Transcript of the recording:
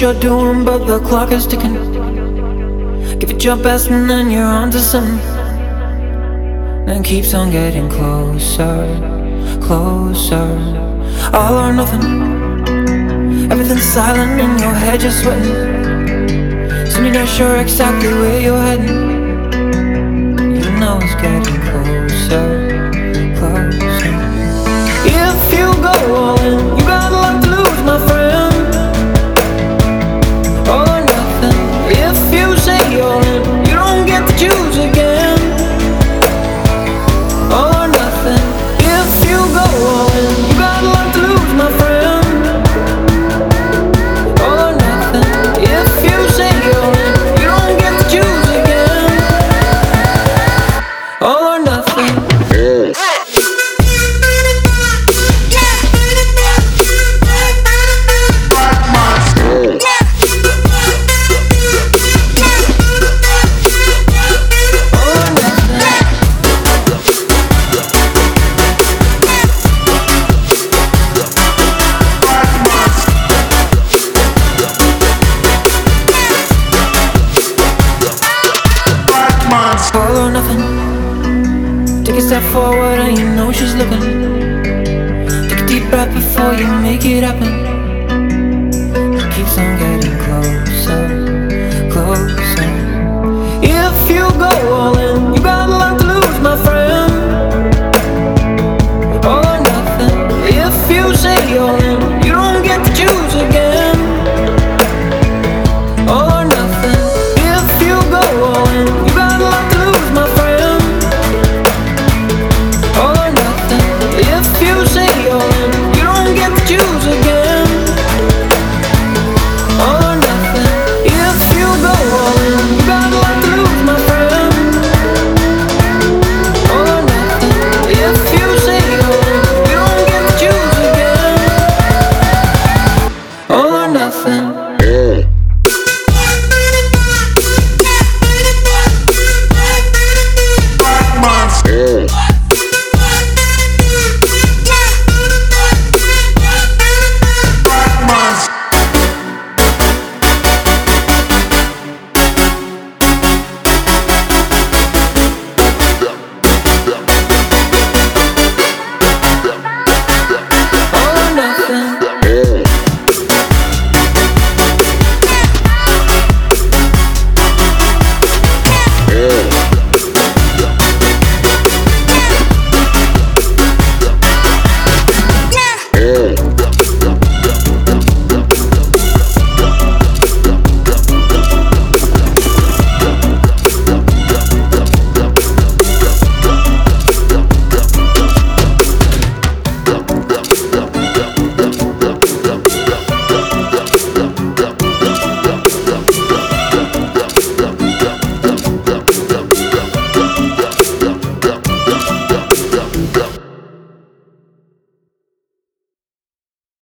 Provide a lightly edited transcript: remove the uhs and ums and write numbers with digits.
you're doing, but the clock is ticking. Give it your best and then you're onto something. And keeps on getting closer, closer. All or nothing. Everything's silent in your head, you're sweating. Soon you're not sure exactly where you're heading. You know it's getting closer, closer. If you go all in, you got a lot to lose, my friend. All or nothing. If you say you're in, you don't get to choose again. All or nothing. If you go all in, you got a lot to lose, my friend. All or nothing. If you say you're in, you don't get to choose again. All or nothing. All or nothing. Take a step forward and you know she's looking. Take a deep breath before you make it happen. It keeps on getting close.